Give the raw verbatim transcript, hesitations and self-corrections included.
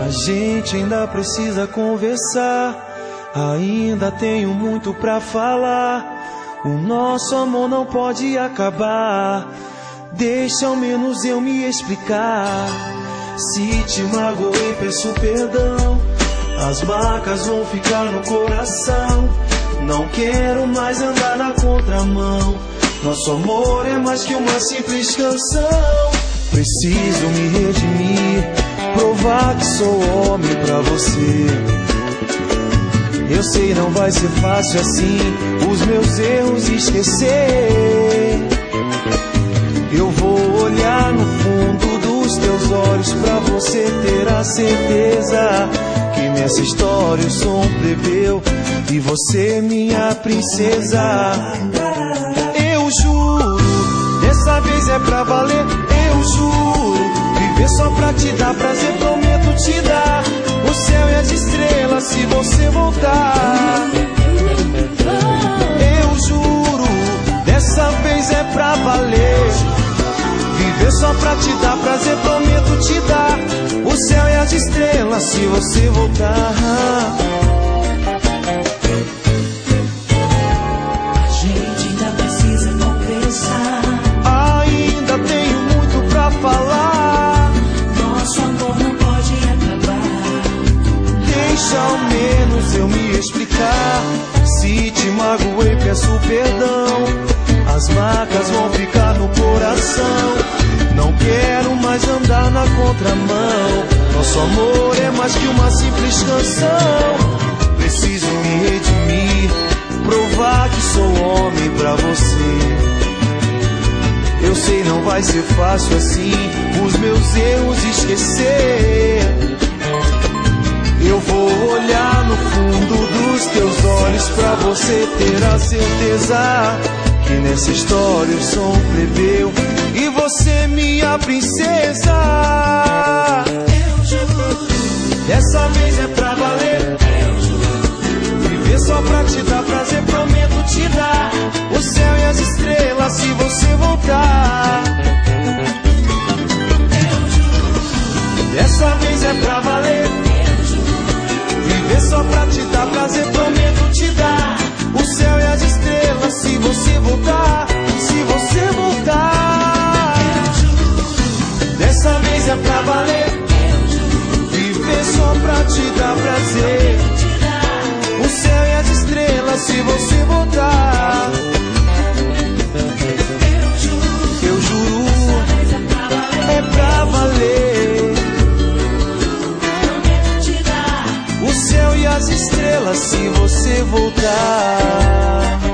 A gente ainda precisa conversar, ainda tenho muito pra falar. O nosso amor não pode acabar, deixa ao menos eu me explicar. Se te magoei, peço perdão, as marcas vão ficar no coração. Não quero mais andar na contramão, nosso amor é mais que uma simples canção. Preciso me redimir, provar que sou homem pra você. Eu sei não vai ser fácil assim, os meus erros esquecer. Eu vou olhar no fundo dos teus olhos pra você ter a certeza que nessa história eu sou um plebeu e você minha princesa. Eu juro, dessa vez é pra valer, eu juro. Viver só pra te dar prazer, prometo te dar o céu e as estrelas se você voltar. Eu juro, dessa vez é pra valer. Viver só pra te dar prazer, prometo te dar o céu e as estrelas se você voltar. A gente ainda precisa conversar, ainda tenho muito pra falar. nosso amor não pode acabar. Deixa ao menos eu me explicar. Se te magoei, peço perdão, as marcas vão ficar no coração. Não quero mais andar na contramão, nosso amor é mais que uma simples canção. Preciso me redimir, provar que sou homem pra você. Eu sei não vai ser fácil assim, os meus erros esquecer. Eu vou olhar no fundo dos teus olhos pra você ter a certeza que nessa história eu sou um plebeu e você minha princesa. Eu juro, Dessa vez é pra valer, eu juro, viver só pra te dar prazer, prometo te dar o céu e as estrelas se você voltar. eu juro, Dessa vez é pra valer, eu juro, viver só pra te dar prazer, prometo te dar o céu e as estrelas se você voltar, se você voltar. eu juro, Dessa vez é pra valer, eu juro, viver só pra te dar prazer, te dar o céu e as estrelas se você voltar. eu juro, Eu juro, mas é pra valer. é pra valer, Prometo te dar o céu e as estrelas se você voltar.